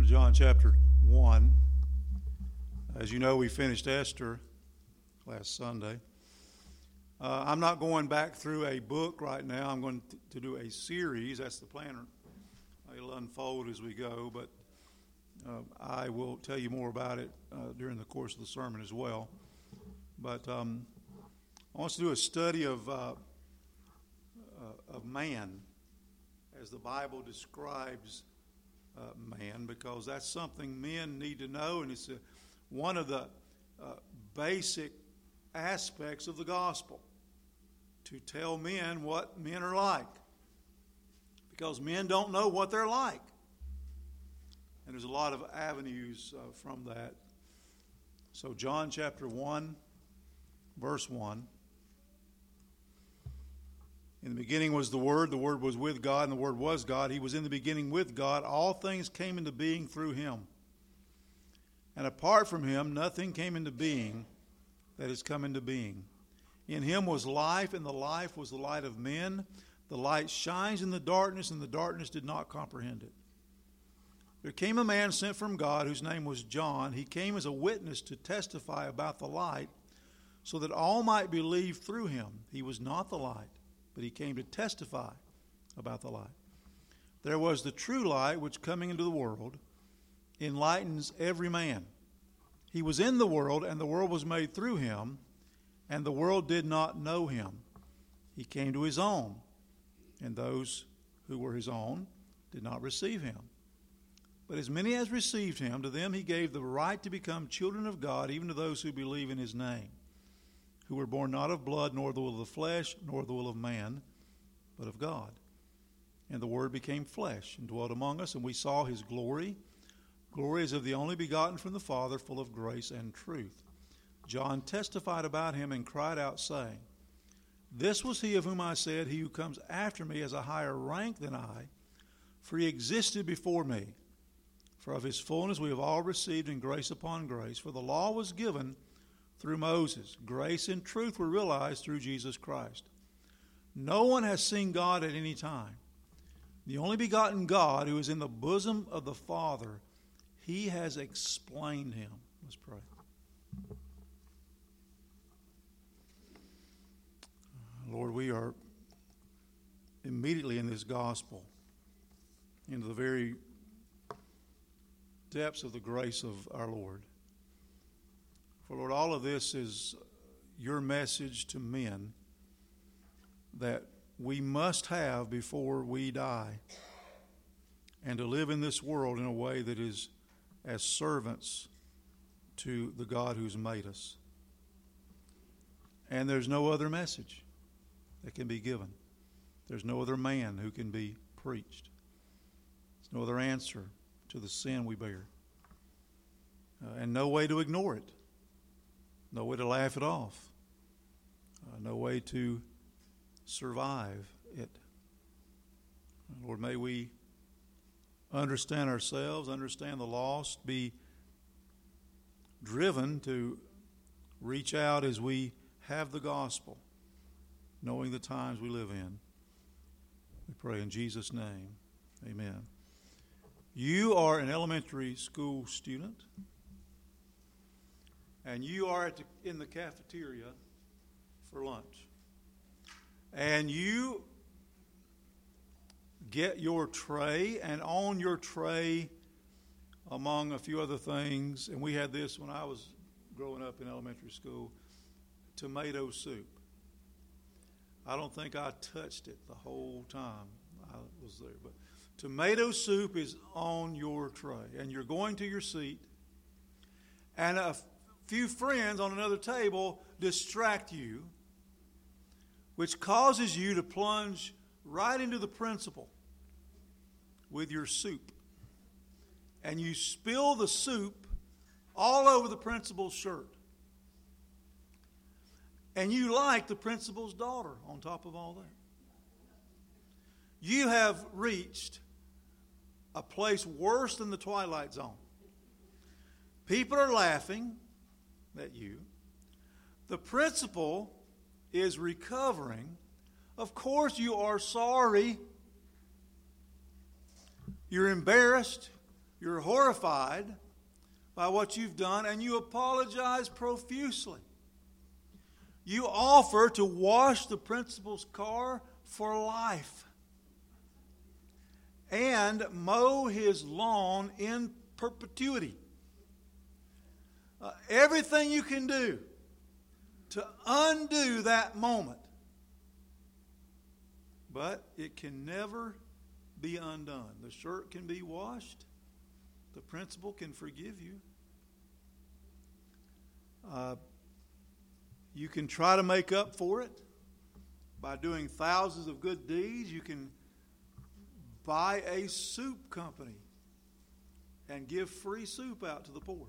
John chapter 1. As you know, we finished Esther last Sunday. I'm not going back through a book right now. I'm going to do a series. That's the plan. It'll unfold as we go, but I will tell you more about it during the course of the sermon as well. But I want to do a study of man as the Bible describes man, because that's something men need to know, and it's one of the basic aspects of the gospel, to tell men what men are like, because men don't know what they're like. And there's a lot of avenues from that. So John chapter 1, verse 1. In the beginning was the Word was with God, and the Word was God. He was in the beginning with God. All things came into being through Him. And apart from Him, nothing came into being that has come into being. In Him was life, and the life was the light of men. The light shines in the darkness, and the darkness did not comprehend it. There came a man sent from God, whose name was John. He came as a witness to testify about the light, so that all might believe through him. He was not the light, but he came to testify about the light. There was the true light, which coming into the world enlightens every man. He was in the world, and the world was made through him, and the world did not know him. He came to his own, and those who were his own did not receive him. But as many as received him, to them he gave the right to become children of God, even to those who believe in his name, who were born not of blood, nor the will of the flesh, nor the will of man, but of God. And the Word became flesh and dwelt among us, and we saw his glory. Glory as of the only begotten from the Father, full of grace and truth. John testified about him and cried out, saying, This was he of whom I said, He who comes after me has a higher rank than I, for he existed before me. For of his fullness we have all received in grace upon grace. For the law was given through Moses. Grace and truth were realized through Jesus Christ. No one has seen God at any time. The only begotten God, who is in the bosom of the Father, he has explained him. Let's pray. Lord, we are immediately in this gospel, into the very depths of the grace of our Lord. For, Lord, all of this is your message to men that we must have before we die, and to live in this world in a way that is as servants to the God who's made us. And there's no other message that can be given. There's no other man who can be preached. There's no other answer to the sin we bear. And no way to ignore it. No way to laugh it off. No way to survive it. Lord, may we understand ourselves, understand the lost, be driven to reach out as we have the gospel, knowing the times we live in. We pray in Jesus' name. Amen. You are an elementary school student, and you are in the cafeteria for lunch. And you get your tray, and on your tray, among a few other things, and we had this when I was growing up in elementary school, tomato soup. I don't think I touched it the whole time I was there, but tomato soup is on your tray, and you're going to your seat, and a few friends on another table distract you, which causes you to plunge right into the principal with your soup. And you spill the soup all over the principal's shirt. And you like the principal's daughter on top of all that. You have reached a place worse than the Twilight Zone. People are laughing at you. The principal is recovering. Of course you are sorry. You're embarrassed. You're horrified by what you've done, and you apologize profusely. You offer to wash the principal's car for life and mow his lawn in perpetuity. Everything you can do to undo that moment. But it can never be undone. The shirt can be washed. The principal can forgive you. You can try to make up for it by doing thousands of good deeds. You can buy a soup company and give free soup out to the poor.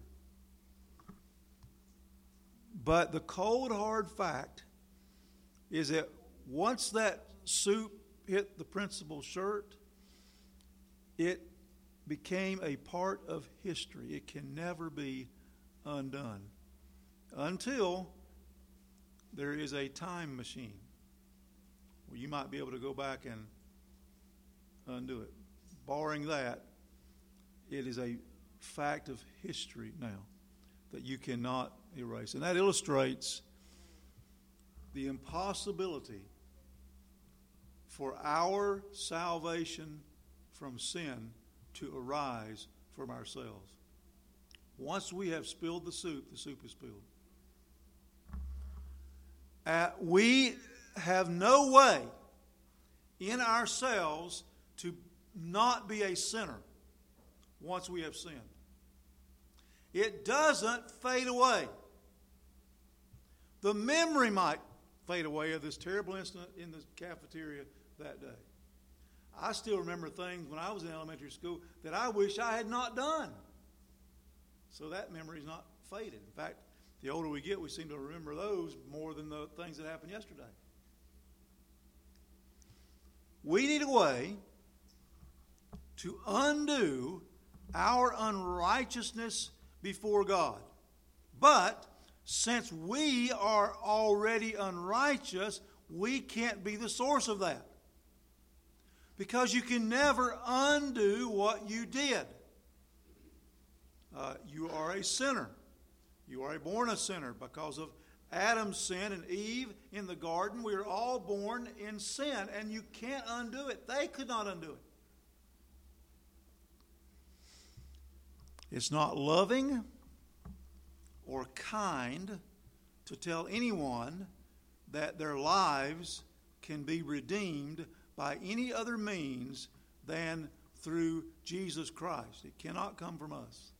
But the cold, hard fact is that once that soup hit the principal's shirt, it became a part of history. It can never be undone until there is a time machine where you might be able to go back and undo it. Barring that, it is a fact of history now that you cannot erase. And that illustrates the impossibility for our salvation from sin to arise from ourselves. Once we have spilled the soup is spilled. We have no way in ourselves to not be a sinner once we have sinned. It doesn't fade away. The memory might fade away of this terrible incident in the cafeteria that day. I still remember things when I was in elementary school that I wish I had not done. So that memory is not faded. In fact, the older we get, we seem to remember those more than the things that happened yesterday. We need a way to undo our unrighteousness before God. But since we are already unrighteous, we can't be the source of that. Because you can never undo what you did. You are a sinner. You are born a sinner because of Adam's sin and Eve in the garden. We are all born in sin, and you can't undo it. They could not undo it. It's not loving or kind to tell anyone that their lives can be redeemed by any other means than through Jesus Christ. It cannot come from us.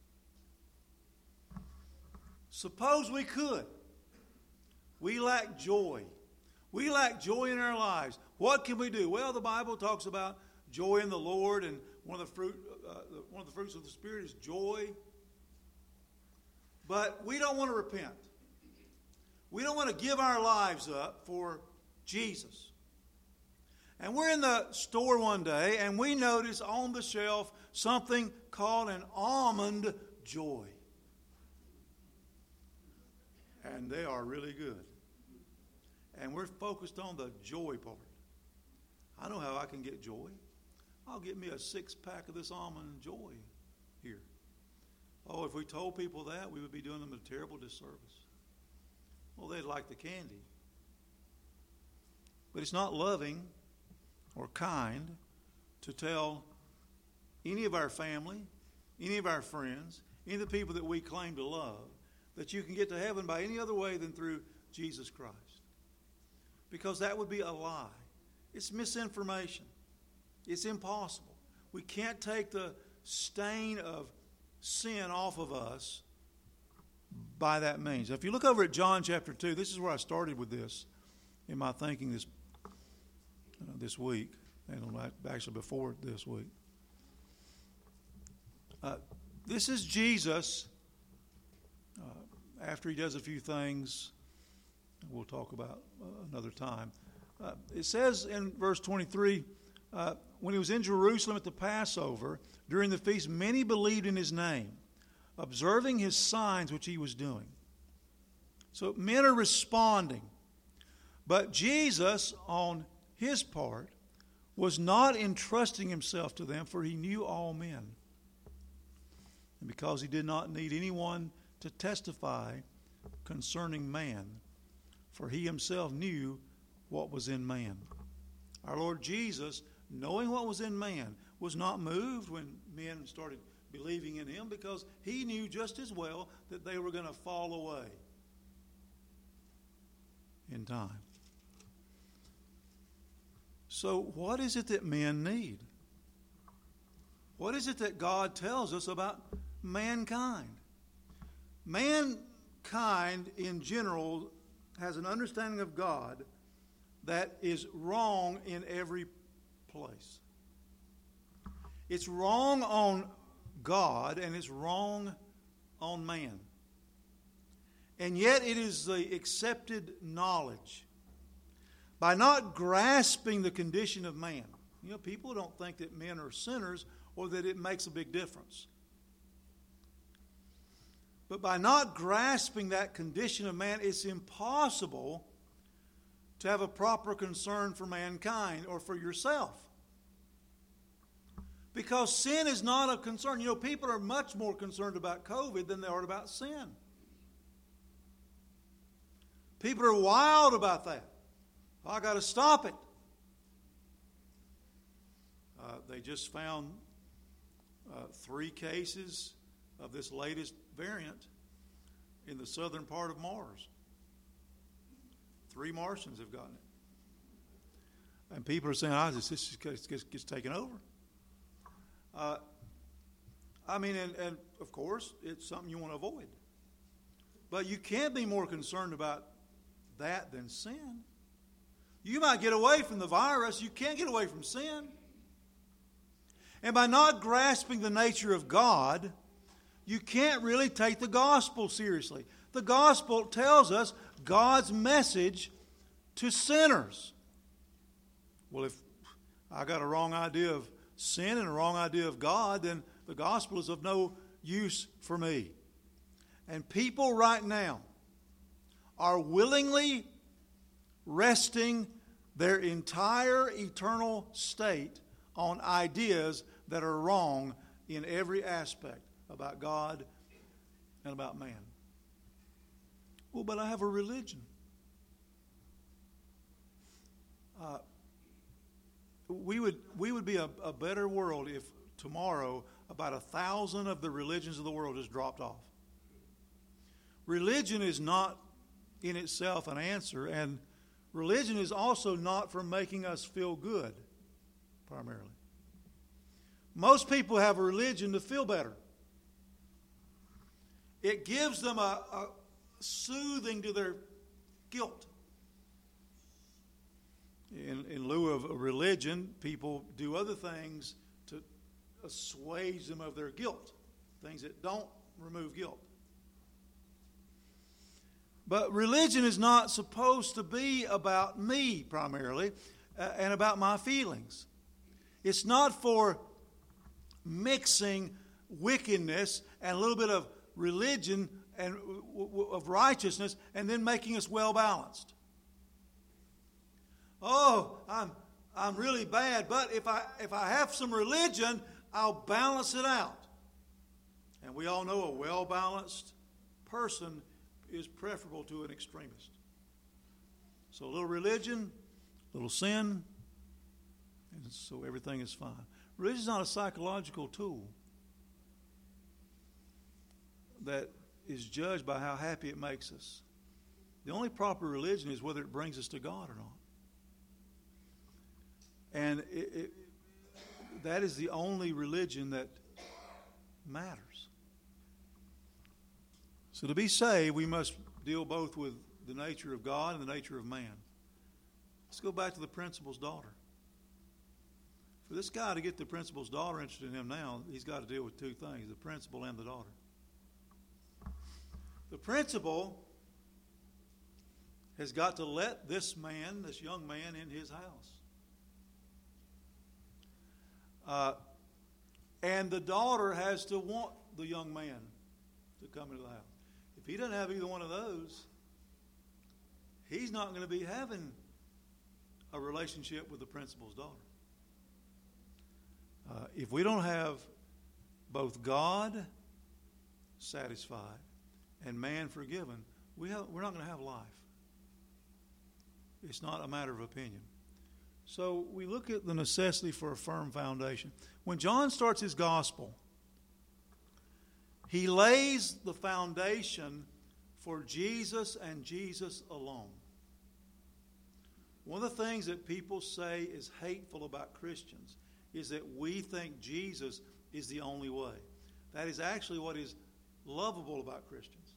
Suppose we could. We lack joy. We lack joy in our lives. What can we do? Well, the Bible talks about joy in the Lord, and one of the fruits of the Spirit is joy. But we don't want to repent. We don't want to give our lives up for Jesus. And we're in the store one day, and we notice on the shelf something called an almond joy. And they are really good. And we're focused on the joy part. I know how I can get joy. I'll get me a 6-pack of this almond joy here. Oh, if we told people that, we would be doing them a terrible disservice. Well, they'd like the candy. But it's not loving or kind to tell any of our family, any of our friends, any of the people that we claim to love, that you can get to heaven by any other way than through Jesus Christ. Because that would be a lie. It's misinformation. It's impossible. We can't take the stain of sin off of us by that means. If you look over at John chapter 2, this is where I started with this in my thinking this week, and actually before this week. This is Jesus after he does a few things we'll talk about another time. It says in verse 23, when he was in Jerusalem at the Passover, during the feast, many believed in his name, observing his signs which he was doing. So men are responding. But Jesus, on his part, was not entrusting himself to them, for he knew all men. and because he did not need anyone to testify concerning man, for he himself knew what was in man. Our Lord Jesus, knowing what was in man, was not moved when men started believing in him, because he knew just as well that they were going to fall away in time. So what is it that men need? What is it that God tells us about mankind? Mankind in general has an understanding of God that is wrong in every place. It's wrong on God and it's wrong on man. And yet it is the accepted knowledge. By not grasping the condition of man. You know, people don't think that men are sinners or that it makes a big difference. But by not grasping that condition of man, it's impossible to have a proper concern for mankind or for yourself. Because sin is not a concern. You know, people are much more concerned about COVID than they are about sin. People are wild about that. I got to stop it. They just found 3 cases of this latest variant in the southern part of Mars. 3 Martians have gotten it. And people are saying, this gets taken over. And of course, it's something you want to avoid. But you can't be more concerned about that than sin. You might get away from the virus. You can't get away from sin. And by not grasping the nature of God, you can't really take the gospel seriously. The gospel tells us God's message to sinners. Well, if I got a wrong idea of sin and a wrong idea of God, then the gospel is of no use for me. And people right now are willingly resting their entire eternal state on ideas that are wrong in every aspect about God and about man. Well, but I have a religion. We would be a better world if tomorrow about 1,000 of the religions of the world just dropped off. Religion is not in itself an answer, and religion is also not for making us feel good, primarily. Most people have a religion to feel better. It gives them a soothing to their guilt. In lieu of a religion, people do other things to assuage them of their guilt, things that don't remove guilt. But religion is not supposed to be about me primarily and about my feelings. It's not for mixing wickedness and a little bit of religion and of righteousness and then making us well balanced. Oh, I'm really bad, but if I have some religion, I'll balance it out. And we all know a well balanced person is preferable to an extremist. So a little religion, a little sin, and so everything is fine. Religion is not a psychological tool that is judged by how happy it makes us. The only proper religion is whether it brings us to God or not. And that is the only religion that matters. So to be saved, we must deal both with the nature of God and the nature of man. Let's go back to the principal's daughter. For this guy to get the principal's daughter interested in him now, he's got to deal with 2 things, the principal and the daughter. The principal has got to let this young man, in his house. And the daughter has to want the young man to come into the house. If he doesn't have either one of those, he's not going to be having a relationship with the principal's daughter. If we don't have both God satisfied and man forgiven, we're not going to have life. It's not a matter of opinion. So we look at the necessity for a firm foundation. When John starts his gospel, he lays the foundation for Jesus and Jesus alone. One of the things that people say is hateful about Christians is that we think Jesus is the only way. That is actually what is lovable about Christians,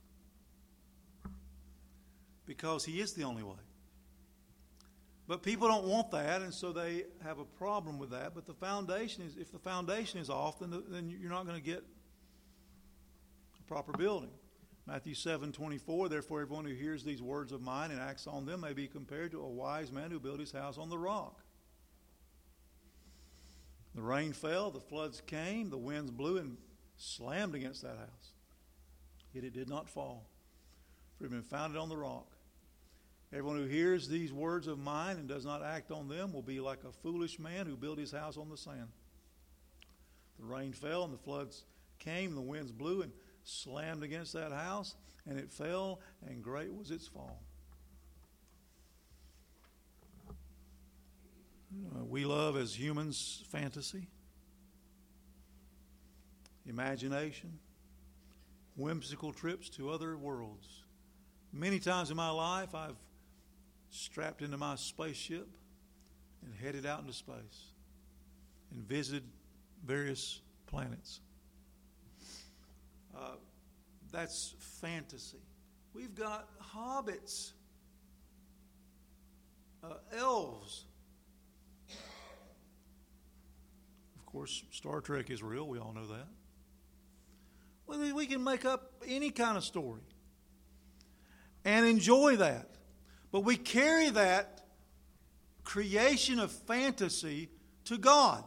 because he is the only way. But people don't want that, and so they have a problem with that. But the foundation is, if the foundation is off, then you're not going to get a proper building. Matthew 7:24, therefore everyone who hears these words of mine and acts on them may be compared to a wise man who built his house on the rock. The rain fell, the floods came, the winds blew and slammed against that house. Yet it did not fall, for it had been founded on the rock. Everyone who hears these words of mine and does not act on them will be like a foolish man who built his house on the sand. The rain fell and the floods came, the winds blew and slammed against that house, and it fell, and great was its fall. We love, as humans, fantasy, imagination, whimsical trips to other worlds. Many times in my life, I've strapped into my spaceship and headed out into space and visited various planets. That's fantasy. We've got hobbits, elves. Of course, Star Trek is real. We all know that. Well, we can make up any kind of story and enjoy that. But we carry that creation of fantasy to God.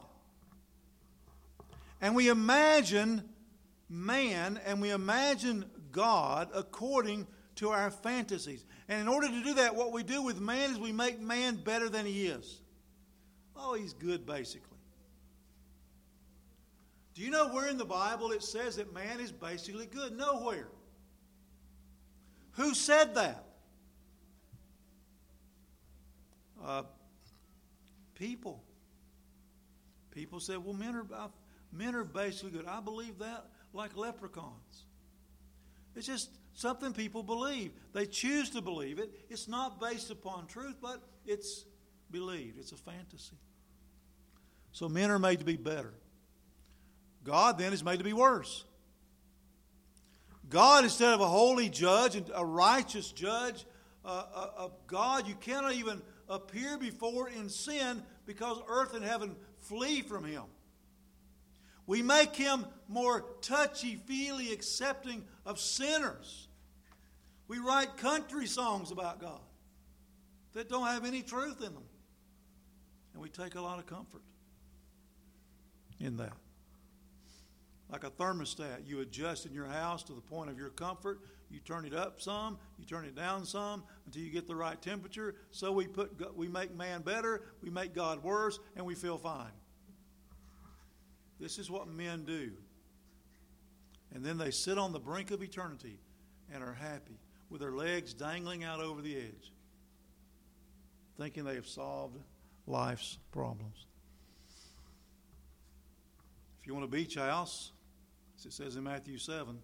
And we imagine man and we imagine God according to our fantasies. And in order to do that, what we do with man is we make man better than he is. Oh, he's good, basically. Do you know where in the Bible it says that man is basically good? Nowhere. Who said that? People. People said, well, men are basically good. I believe that like leprechauns. It's just something people believe. They choose to believe it. It's not based upon truth, but it's believed. It's a fantasy. So men are made to be better. God then is made to be worse. God, instead of a holy judge and a righteous judge, of God you cannot even appear before in sin, because earth and heaven flee from him. We make him more touchy-feely, accepting of sinners. We write country songs about God that don't have any truth in them. And we take a lot of comfort in that. Like a thermostat, you adjust in your house to the point of your comfort. You turn it up some, you turn it down some until you get the right temperature. So we make man better, we make God worse, and we feel fine. This is what men do. And then they sit on the brink of eternity and are happy with their legs dangling out over the edge, thinking they have solved life's problems. If you want a beach house, as it says in Matthew 7,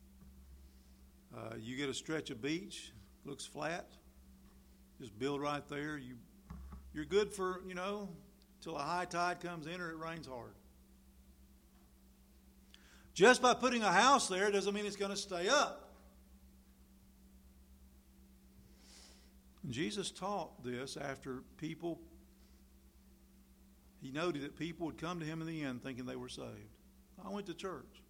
you get a stretch of beach, looks flat, just build right there. You're good for, till a high tide comes in or it rains hard. Just by putting a house there doesn't mean it's going to stay up. And Jesus taught this after he noted that people would come to him in the end thinking they were saved. I went to church.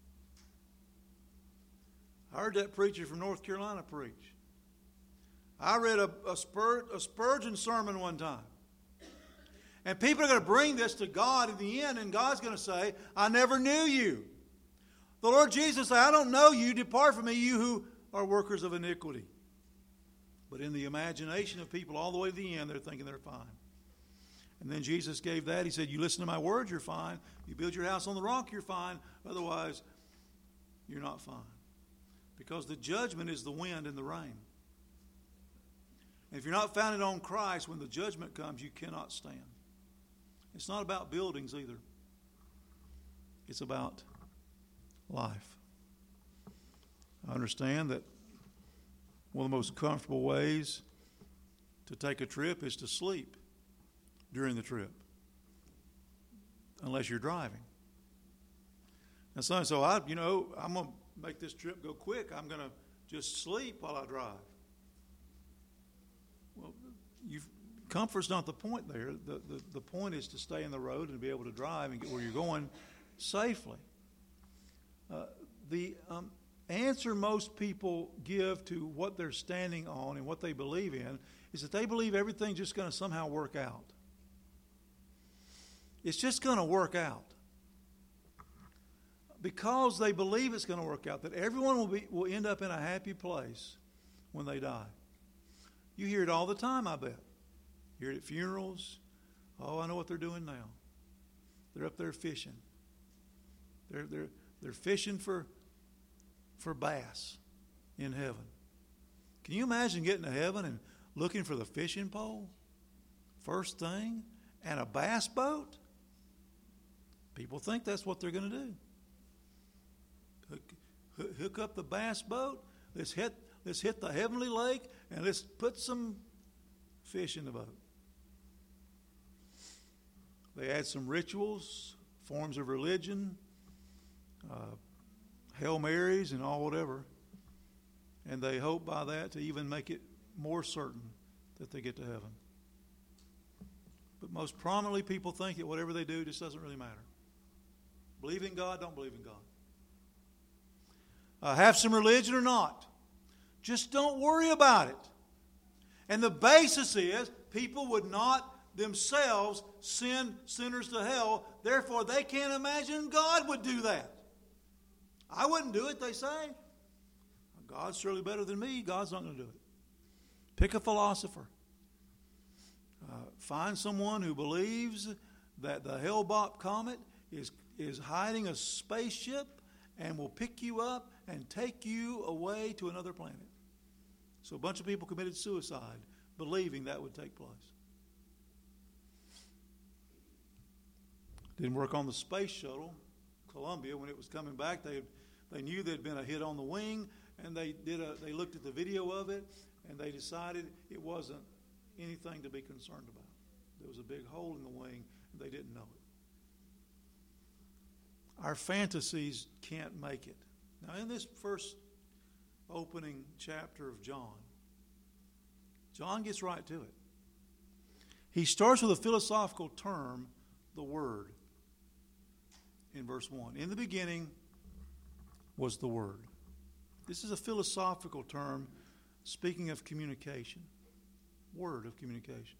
I heard that preacher from North Carolina preach. I read a Spurgeon sermon one time. And people are going to bring this to God in the end, and God's going to say, I never knew you. The Lord Jesus said, I don't know you. Depart from me, you who are workers of iniquity. But in the imagination of people all the way to the end, they're thinking they're fine. And then Jesus gave that. He said, you listen to my words, you're fine. You build your house on the rock, you're fine. Otherwise, you're not fine. Because the judgment is the wind and the rain. And if you're not founded on Christ, when the judgment comes, you cannot stand. It's not about buildings either. It's about life. I understand that one of the most comfortable ways to take a trip is to sleep during the trip, unless you're driving. And so I'm going to make this trip go quick. I'm going to just sleep while I drive. Well, comfort's not the point there. The point is to stay in the road and to be able to drive and get where you're going safely. The answer most people give to what they're standing on and what they believe in is that they believe everything's just going to somehow work out. It's just going to work out. Because they believe it's going to work out, that everyone will end up in a happy place when they die. You hear it all the time, I bet. You hear it at funerals. Oh, I know what they're doing now. They're up there fishing. They're fishing for bass in heaven. Can you imagine getting to heaven and looking for the fishing pole first thing and a bass boat? People think that's what they're going to do. Hook up the bass boat. Let's hit the heavenly lake and let's put some fish in the boat. They add some rituals, forms of religion, Hail Marys and all whatever, and they hope by that to even make it more certain that they get to heaven. But most prominently, people think that whatever they do just doesn't really matter. Believe in God, don't believe in God. Have some religion or not. Just don't worry about it. And the basis is people would not themselves send sinners to hell. Therefore, they can't imagine God would do that. I wouldn't do it, they say. God's surely better than me. God's not going to do it. Pick a philosopher. Find someone who believes that the Hale-Bopp comet is hiding a spaceship and will pick you up and take you away to another planet. So a bunch of people committed suicide believing that would take place. Didn't work on the space shuttle, Columbia, when it was coming back. They knew there'd been a hit on the wing, and they looked at the video of it, and they decided it wasn't anything to be concerned about. There was a big hole in the wing, and they didn't know it. Our fantasies can't make it. Now, in this first opening chapter of John gets right to it. He starts with a philosophical term, the Word, in verse 1. In the beginning was the Word. This is a philosophical term speaking of communication. Word of communication.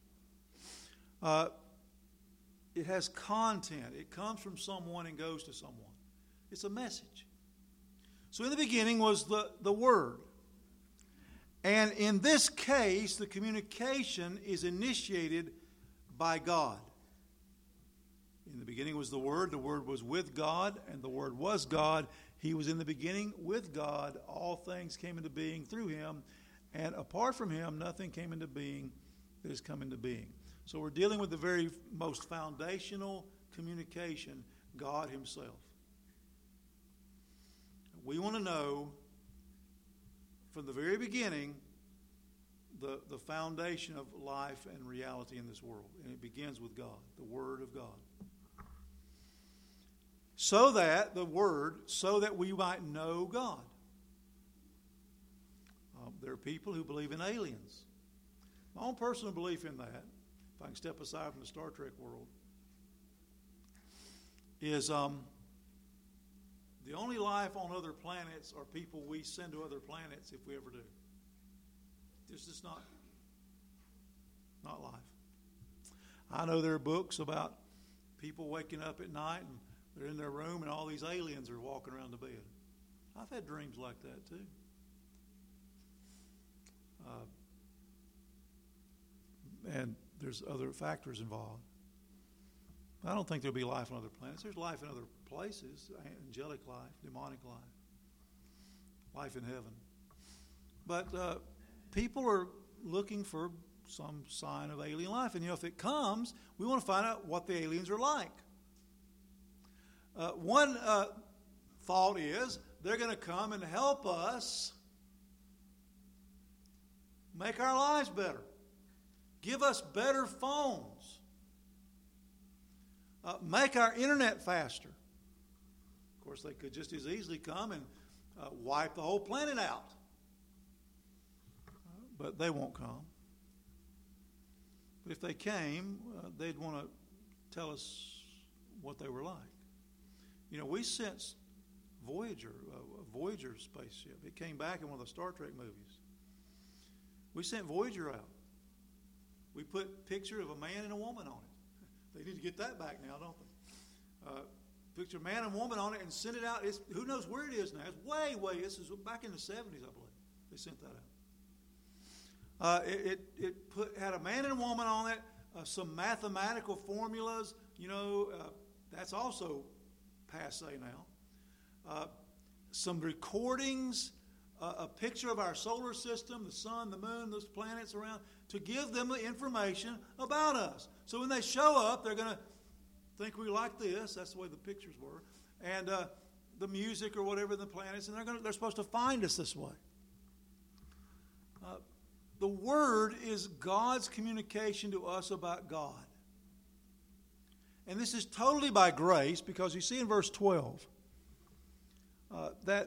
It has content. It comes from someone and goes to someone. It's a message. So in the beginning was the Word. And in this case, the communication is initiated by God. In the beginning was the Word was with God, and the Word was God. He was in the beginning with God. All things came into being through Him, and apart from Him, nothing came into being that has come into being. So we're dealing with the very most foundational communication, God Himself. We want to know from the very beginning the foundation of life and reality in this world. And it begins with God, the Word of God. So that we might know God. There are people who believe in aliens. My own personal belief in that, if I can step aside from the Star Trek world, is the only life on other planets are people we send to other planets if we ever do. It's just not life. I know there are books about people waking up at night and they're in their room and all these aliens are walking around the bed. I've had dreams like that too. And there's other factors involved. I don't think there'll be life on other planets. There's life in other places, angelic life, demonic life. life in heaven. But people are looking for some sign of alien life. And, if it comes, we want to find out what the aliens are like. One thought is they're going to come and help us make our lives better. Give us better phones. Make our internet faster. Of course, they could just as easily come and wipe the whole planet out. But they won't come. But if they came, they'd want to tell us what they were like. We sent Voyager, a Voyager spaceship. It came back in one of the Star Trek movies. We sent Voyager out. We put a picture of a man and a woman on it. They need to get that back now, don't they? Picture of a man and woman on it and send it out. Who knows where it is now? It's way. This is back in the 70s, I believe. They sent that out. It had a man and a woman on it, some mathematical formulas. That's also passe now. Some recordings, a picture of our solar system, the sun, the moon, those planets around, to give them the information about us. So when they show up, they're going to think we like this. That's the way the pictures were. And the music or whatever, the planets, and they're supposed to find us this way. The Word is God's communication to us about God. And this is totally by grace, because you see in verse 12 that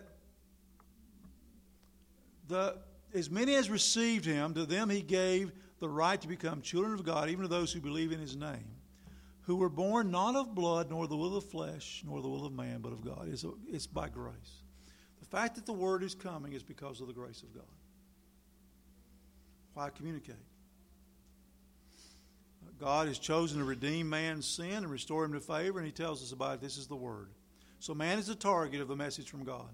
as many as received Him, to them He gave the right to become children of God, even to those who believe in His name, who were born not of blood, nor the will of flesh, nor the will of man, but of God. It's by grace. The fact that the Word is coming is because of the grace of God. Why communicate? God has chosen to redeem man's sin and restore him to favor, and He tells us about it. This is the Word. So man is the target of the message from God.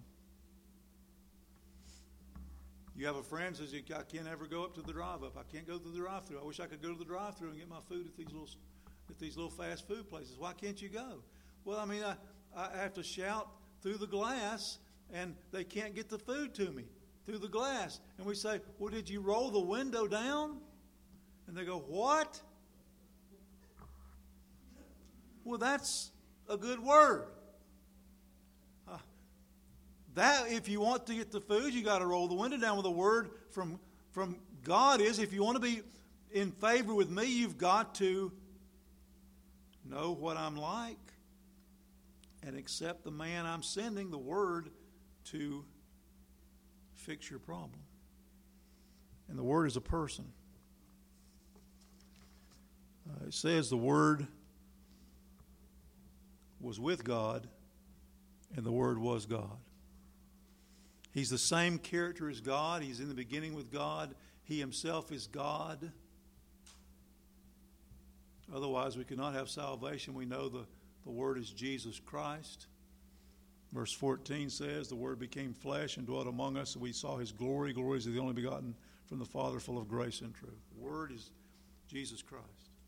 You have a friend who says, I can't ever go up to the drive-up. I can't go to the drive-thru. I wish I could go to the drive-thru and get my food at these little fast food places. Why can't you go? Well, I have to shout through the glass, and they can't get the food to me through the glass. And we say, well, did you roll the window down? And they go, what? Well, that's a good word. That if you want to get the food, you got to roll the window down. With a word from God is, if you want to be in favor with me, you've got to know what I'm like and accept the man I'm sending, the Word, to fix your problem. And the Word is a person. It says the Word was with God, and the Word was God. He's the same character as God. He's in the beginning with God. He Himself is God. Otherwise, we could not have salvation. We know the Word is Jesus Christ. Verse 14 says, the Word became flesh and dwelt among us, and we saw His glory. Glory is the only begotten from the Father, full of grace and truth. The Word is Jesus Christ.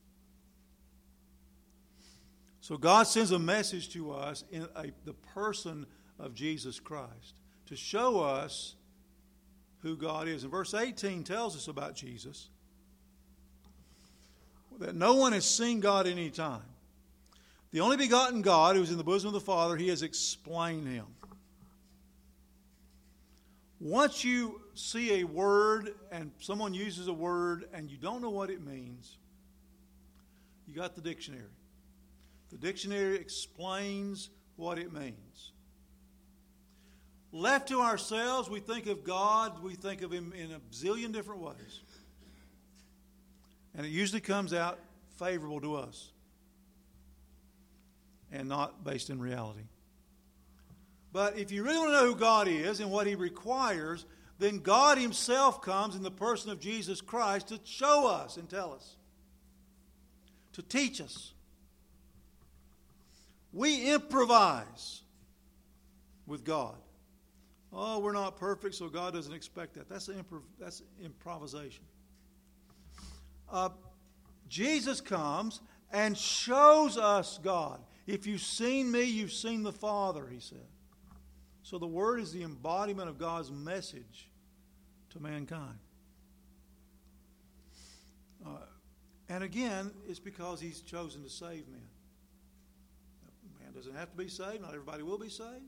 So God sends a message to us in the person of Jesus Christ to show us who God is. And verse 18 tells us about Jesus, that no one has seen God at any time. The only begotten God who is in the bosom of the Father, He has explained Him. Once you see a word and someone uses a word and you don't know what it means, you got the dictionary. The dictionary explains what it means. Left to ourselves, we think of God, we think of Him in a zillion different ways. And it usually comes out favorable to us and not based in reality. But if you really want to know who God is and what He requires, then God Himself comes in the person of Jesus Christ to show us and tell us, to teach us. We improvise with God. Oh, we're not perfect, so God doesn't expect that. That's improvisation. Jesus comes and shows us God. If you've seen me, you've seen the Father, He said. So the Word is the embodiment of God's message to mankind. And again, it's because He's chosen to save men. Man doesn't have to be saved. Not everybody will be saved.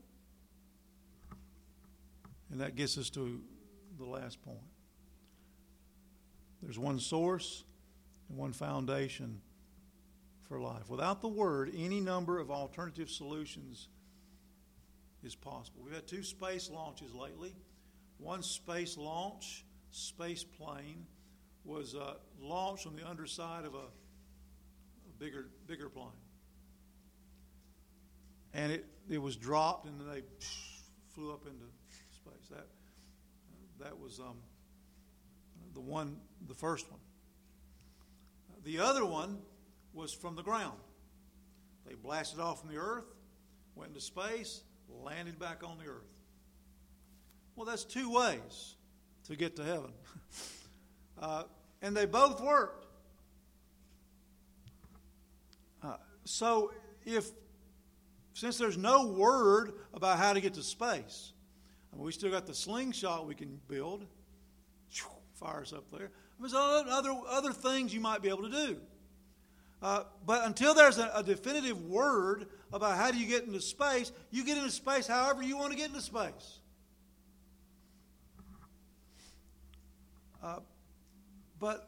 And that gets us to the last point. There's one source and one foundation for life. Without the Word, any number of alternative solutions is possible. We've had 2 space launches lately. One space launch, space plane, was launched on the underside of a bigger plane. And it was dropped, and then they flew up into space. That was the first one. The other one was from the ground. They blasted off from the earth, went into space, landed back on the earth. Well, that's 2 ways to get to heaven. And they both worked. So since there's no word about how to get to space, we still got the slingshot we can build. Fire us up there. There's other things you might be able to do. But until there's a definitive word about how do you get into space, you get into space however you want to get into space. But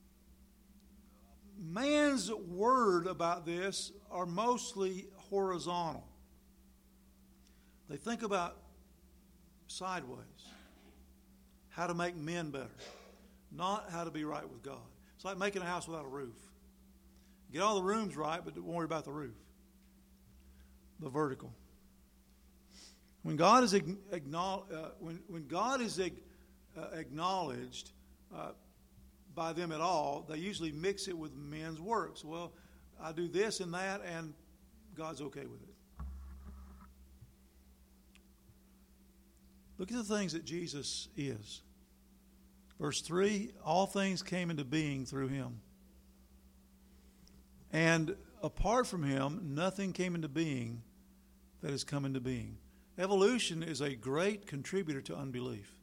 man's word about this are mostly horizontal. They think about sideways, how to make men better, not how to be right with God. It's like making a house without a roof. Get all the rooms right, but don't worry about the roof. The vertical. When God is acknowledged by them at all, they usually mix it with men's works. Well, I do this and that, and God's okay with it. Look at the things that Jesus is. Verse 3, all things came into being through Him. And apart from Him, nothing came into being that has come into being. Evolution is a great contributor to unbelief.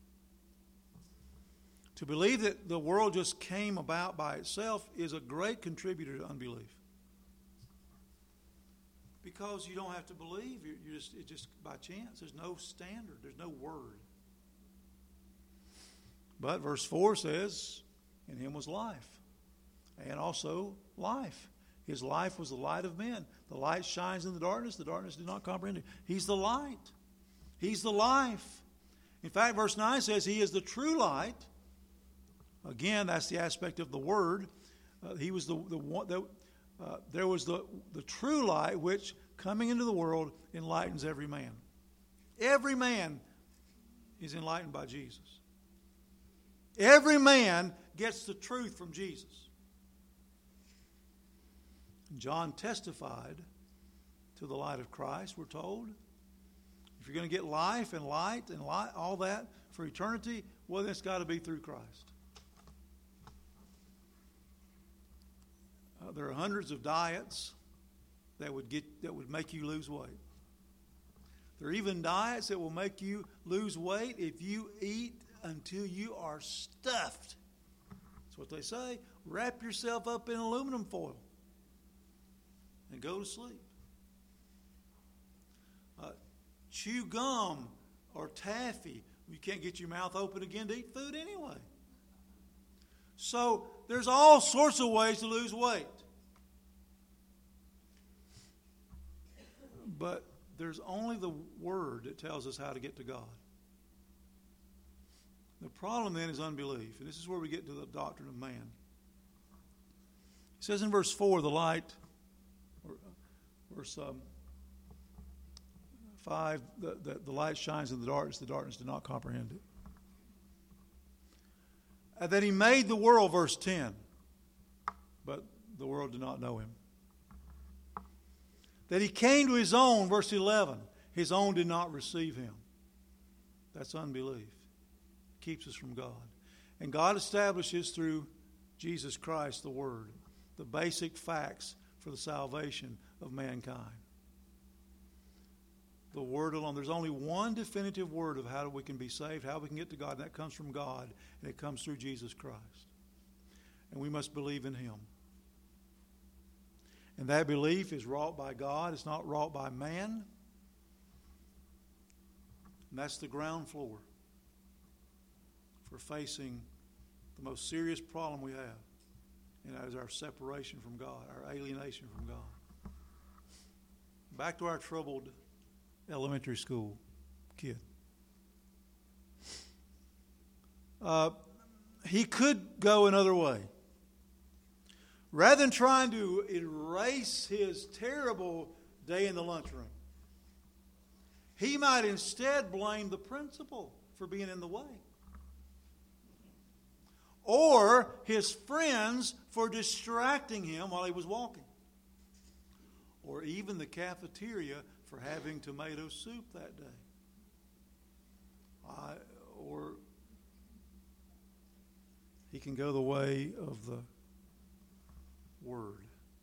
To believe that the world just came about by itself is a great contributor to unbelief. Because you don't have to believe. It's just by chance. There's no standard. There's no word. But verse 4 says, in Him was life. And also life. His life was the light of men. The light shines in the darkness did not comprehend it. He's the light. He's the life. In fact, verse 9 says He is the true light. Again, that's the aspect of the Word. He was the one that there was the true light which, coming into the world, enlightens every man. Every man is enlightened by Jesus. Every man gets the truth from Jesus. John testified to the light of Christ, we're told. If you're going to get life and light, all that for eternity, well, then it's got to be through Christ. There are hundreds of diets that would make you lose weight. There are even diets that will make you lose weight if you eat until you are stuffed. That's what they say. Wrap yourself up in aluminum foil and go to sleep. Chew gum or taffy. You can't get your mouth open again to eat food anyway. So there's all sorts of ways to lose weight. But there's only the Word that tells us how to get to God. The problem then is unbelief. And this is where we get to the doctrine of man. It says in verse 4, the light, verse 5, the light shines in the darkness did not comprehend it. And that He made the world, verse 10, but the world did not know Him. That He came to His own, verse 11, His own did not receive Him. That's unbelief. Keeps us from God. And God establishes through Jesus Christ, the Word, the basic facts for the salvation of mankind. the Word alone. There's only one definitive word of how we can be saved, how we can get to God, and that comes from God, and it comes through Jesus Christ. And we must believe in Him. And that belief is wrought by God. It's not wrought by man. And that's the ground floor for facing the most serious problem we have. And that is our separation from God, our alienation from God. Back to our troubled elementary school kid. He could go another way. Rather than trying to erase his terrible day in the lunchroom, he might instead blame the principal for being in the way. Or his friends for distracting him while he was walking. Or even the cafeteria for having tomato soup that day. Or he can go the way of the Word.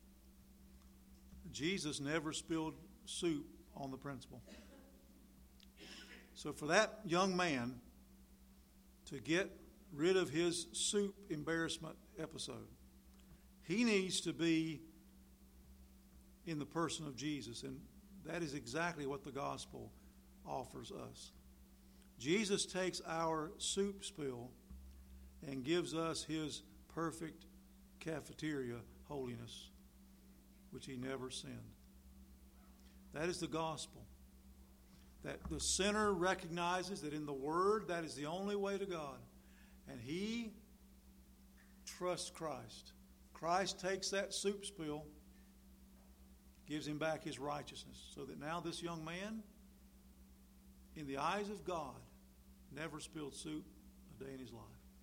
Jesus never spilled soup on the principal. So for that young man to get rid of his soup embarrassment episode, he needs to be in the person of Jesus. And that is exactly what the gospel offers us. Jesus takes our soup spill and gives us His perfect cafeteria holiness, which He never sinned. That is the gospel. That the sinner recognizes that in the Word, that is the only way to God. And he trusts Christ. Christ takes that soup spill, gives him back his righteousness, so that now this young man, in the eyes of God, never spilled soup a day in his life.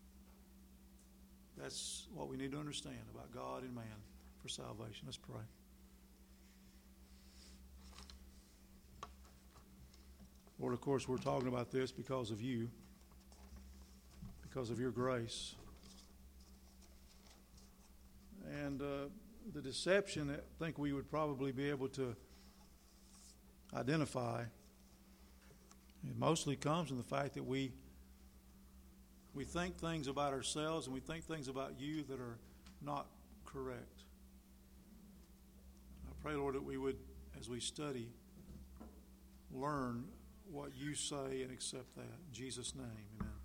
That's what we need to understand about God and man for salvation. Let's pray. Lord, of course, we're talking about this because of you, because of your grace. And the deception that I think we would probably be able to identify, it mostly comes from the fact that we think things about ourselves and we think things about you that are not correct. I pray, Lord, that we would, as we study, learn what you say and accept that. In Jesus' name, amen.